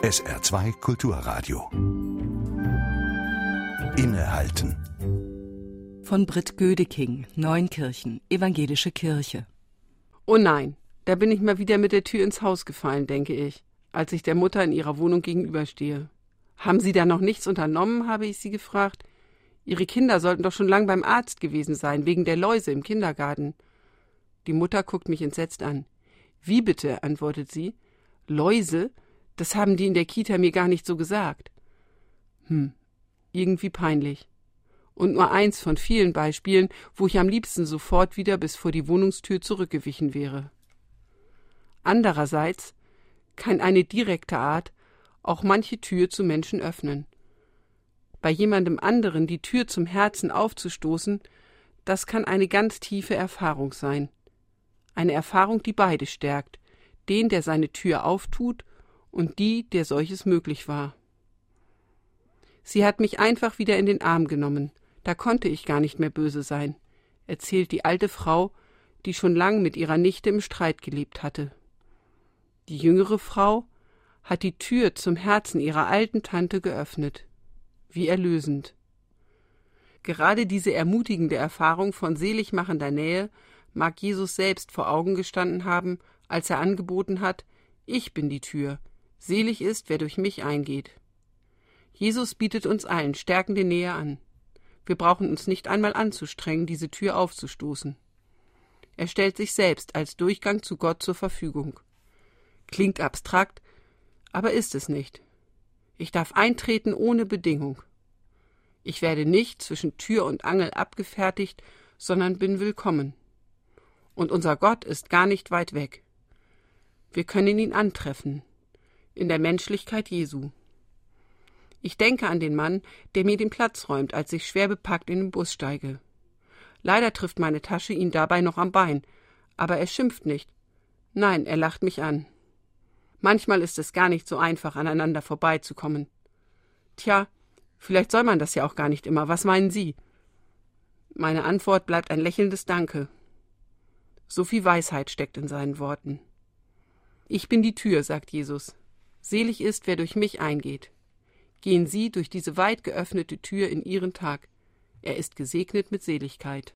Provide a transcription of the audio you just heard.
SR2 Kulturradio. Innehalten. Von Britt Gödeking, Neunkirchen, Evangelische Kirche. Oh nein, da bin ich mal wieder mit der Tür ins Haus gefallen, denke ich, als ich der Mutter in ihrer Wohnung gegenüberstehe. Haben Sie da noch nichts unternommen, habe ich sie gefragt. Ihre Kinder sollten doch schon lang beim Arzt gewesen sein, wegen der Läuse im Kindergarten. Die Mutter guckt mich entsetzt an. Wie bitte, antwortet sie. Läuse? Das haben die in der Kita mir gar nicht so gesagt. Irgendwie peinlich. Und nur eins von vielen Beispielen, wo ich am liebsten sofort wieder bis vor die Wohnungstür zurückgewichen wäre. Andererseits kann eine direkte Art auch manche Tür zu Menschen öffnen. Bei jemandem anderen die Tür zum Herzen aufzustoßen, das kann eine ganz tiefe Erfahrung sein. Eine Erfahrung, die beide stärkt, den, der seine Tür auftut, und die, der solches möglich war. Sie hat mich einfach wieder in den Arm genommen, da konnte ich gar nicht mehr böse sein, erzählt die alte Frau, die schon lang mit ihrer Nichte im Streit gelebt hatte. Die jüngere Frau hat die Tür zum Herzen ihrer alten Tante geöffnet. Wie erlösend. Gerade diese ermutigende Erfahrung von seligmachender Nähe mag Jesus selbst vor Augen gestanden haben, als er angeboten hat, ich bin die Tür, selig ist, wer durch mich eingeht. Jesus bietet uns allen stärkende Nähe an. Wir brauchen uns nicht einmal anzustrengen, diese Tür aufzustoßen. Er stellt sich selbst als Durchgang zu Gott zur Verfügung. Klingt abstrakt, aber ist es nicht. Ich darf eintreten ohne Bedingung. Ich werde nicht zwischen Tür und Angel abgefertigt, sondern bin willkommen. Und unser Gott ist gar nicht weit weg. Wir können ihn antreffen, in der Menschlichkeit Jesu. Ich denke an den Mann, der mir den Platz räumt, als ich schwer bepackt in den Bus steige. Leider trifft meine Tasche ihn dabei noch am Bein, aber er schimpft nicht. Nein, er lacht mich an. Manchmal ist es gar nicht so einfach, aneinander vorbeizukommen. Tja, vielleicht soll man das ja auch gar nicht immer. Was meinen Sie? Meine Antwort bleibt ein lächelndes Danke. So viel Weisheit steckt in seinen Worten. Ich bin die Tür, sagt Jesus. Selig ist, wer durch mich eingeht. Gehen Sie durch diese weit geöffnete Tür in Ihren Tag. Er ist gesegnet mit Seligkeit.